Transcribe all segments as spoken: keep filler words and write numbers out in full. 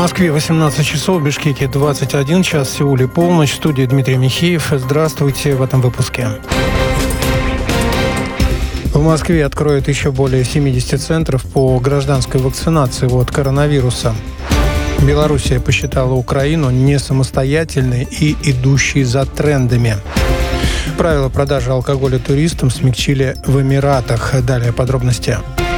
Москве восемнадцать часов, в Бишкеке двадцать один час, в Сеуле полночь. В студии Дмитрий Михеев. Здравствуйте в этом выпуске. В Москве откроют еще более семьдесят центров по гражданской вакцинации от коронавируса. Белоруссия посчитала Украину не самостоятельной и идущей за трендами. Правила продажи алкоголя туристам смягчили в Эмиратах. Далее подробности.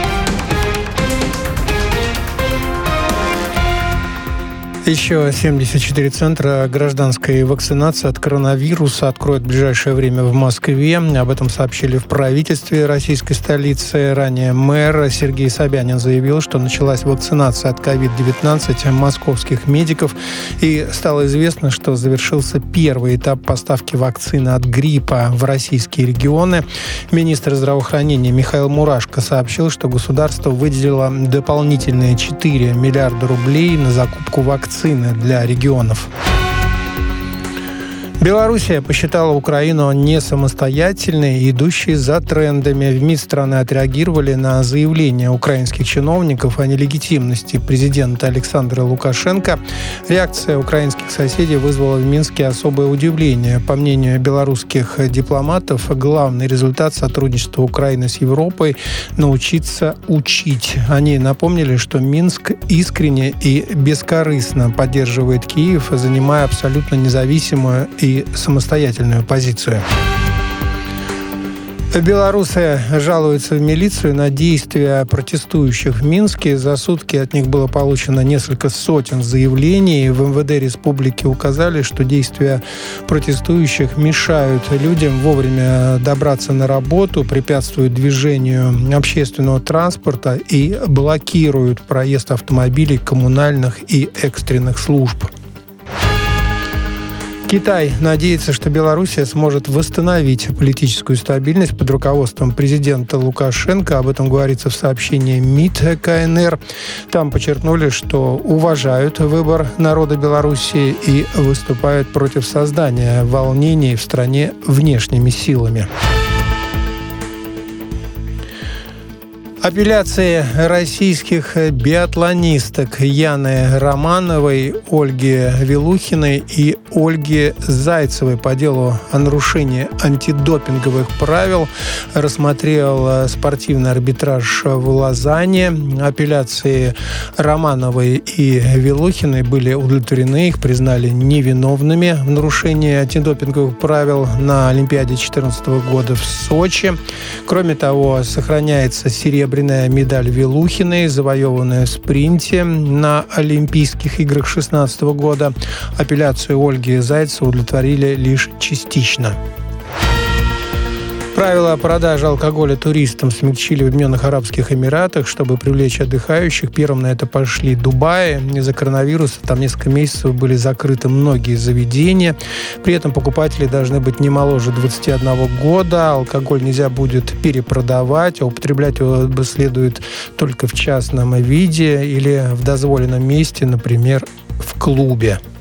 Еще семьдесят четыре центра гражданской вакцинации от коронавируса откроют в ближайшее время в Москве. Об этом сообщили в правительстве российской столицы. Ранее мэр Сергей Собянин заявил, что началась вакцинация от ковид девятнадцать московских медиков. И стало известно, что завершился первый этап поставки вакцины от гриппа в российские регионы. Министр здравоохранения Михаил Мурашко сообщил, что государство выделило дополнительные четыре миллиарда рублей на закупку вакцин для регионов. Белоруссия посчитала Украину не самостоятельной, идущей за трендами. В МИД страны отреагировали на заявление украинских чиновников о нелегитимности президента Александра Лукашенко. Реакция украинских соседей вызвала в Минске особое удивление. По мнению белорусских дипломатов, главный результат сотрудничества Украины с Европой – научиться учить. Они напомнили, что Минск искренне и бескорыстно поддерживает Киев, занимая абсолютно независимую и самостоятельную позицию. Белорусы жалуются в милицию на действия протестующих в Минске. За сутки от них было получено несколько сотен заявлений. В эм вэ дэ республики указали, что действия протестующих мешают людям вовремя добраться на работу, препятствуют движению общественного транспорта и блокируют проезд автомобилей коммунальных и экстренных служб. Китай надеется, что Белоруссия сможет восстановить политическую стабильность под руководством президента Лукашенко. Об этом говорится в сообщении МИД ка эн эр. Там подчеркнули, что уважают выбор народа Белоруссии и выступают против создания волнений в стране внешними силами. Апелляции российских биатлонисток Яны Романовой, Ольги Вилухиной и Ольги Зайцевой по делу о нарушении антидопинговых правил рассмотрел спортивный арбитраж в Лозанне. Апелляции Романовой и Вилухиной были удовлетворены, их признали невиновными в нарушении антидопинговых правил на Олимпиаде две тысячи четырнадцатого года в Сочи. Кроме того, сохраняется серебряная медаль Вилухиной, завоеванная в спринте на Олимпийских играх две тысячи шестнадцатого года. Апелляцию Ольги Зайцевой удовлетворили лишь частично. Правила продажи алкоголя туристам смягчили в Объединенных Арабских Эмиратах, чтобы привлечь отдыхающих. Первым на это пошли Дубай. Из-за коронавируса там несколько месяцев были закрыты многие заведения. При этом покупатели должны быть не моложе двадцати одного года. Алкоголь нельзя будет перепродавать, а употреблять его следует только в частном виде или в дозволенном месте, например, в клубе.